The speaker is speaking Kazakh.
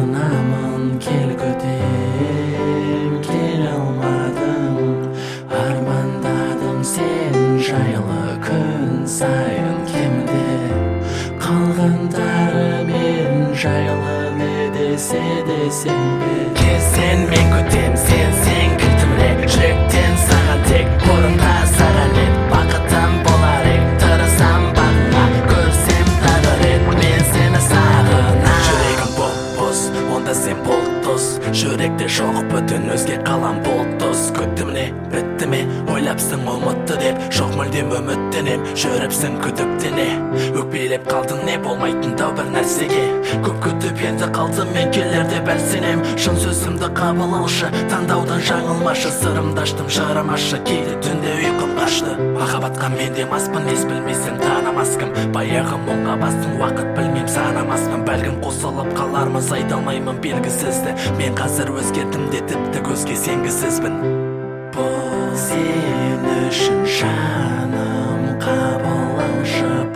сағынамын келгөдем келе алмадым армандадым сен жайлы күн сайын кемде қалғандары мен жайлы не десе де сенбе сен мен күтем сен кілтімре жүректен саған тек орында саған рет бақытым болар ек тырысам бағыңа көрсем тағы рет мен сені сағынам жүрегім бос онда сен бол дос жүректе жоқ бүтін өзге қалам бол дос күтті міне бітті ме ойлапсың ұмытты деп жоқ мүлдем үміттенем жүріпсің күдіктене өкпелеп қалдың не болмайтын да бір нәрсеге көп күтіп енді қалдым мен келерде бәл сенем шын сөзімді қабыл алшы таңдаудан жаңылмашы сырымды аштым жырым ашы кейде түнде ұйқым қашты махаббатқа мен де маспын ес білмесем танымас кім баяғы мұңға бастым уақыт білмем санамаспын бәлкім қосылып қалармыз айта алмаймын белгісізді мен қазір өзгердім де тіпті көзге сенгісізбін бұл сен үшін жаным қабыл алшы